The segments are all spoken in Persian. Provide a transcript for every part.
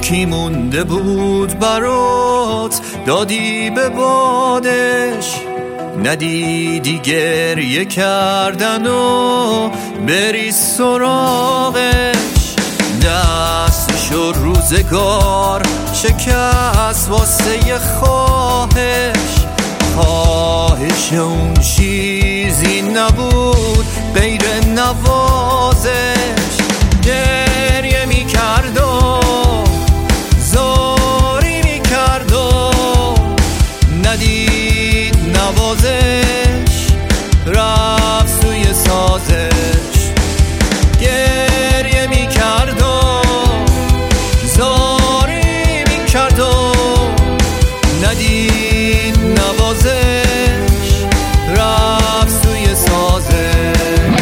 یکی مونده بود برات، دادی به بادش، ندیدی گریه کردن و بری سراغش. دستشو روزگار شکست واسه خواهش اون چیزی نبود غیر نوازش. گریه میکرد و زاری میکرد و ندید نوازش، رفت سوی سازش. گریه میکرد و زاری میکرد و ندید نوازش، رفت سوی سازش.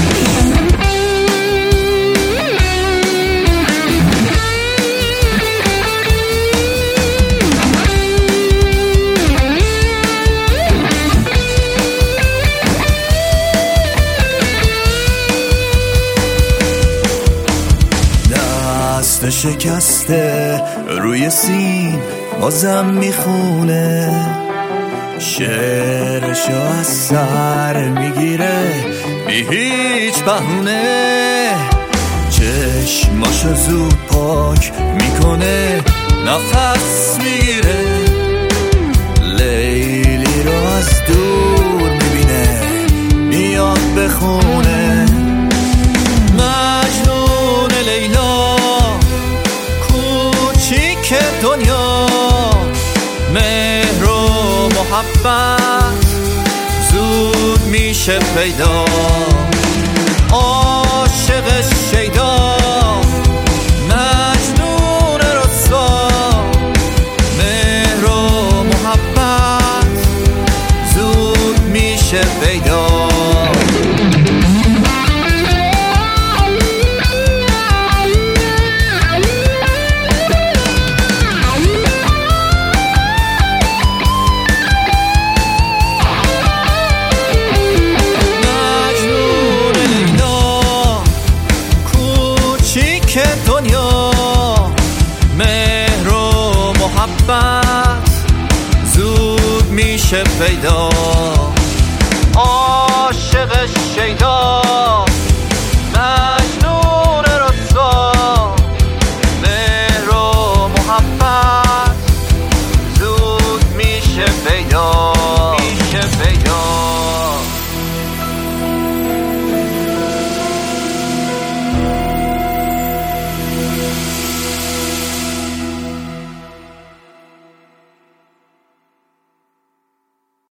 دست شکسته روی سیم بازم میخونه، شعرشو از سر میگیره بی هیچ بهونه. چشماشو زود پاک میکنه، نفس میگیره، لیلی رو از دور میبینه میاد بخونه. مجنون لیلا کوچیک دنیا، مهر و محبت زود میشه پیدا. عاشق شیدا مجنون رسوا، مهر و محبت زود میشه پیدا. دنیا مهر و محبت زود میشه پیدا.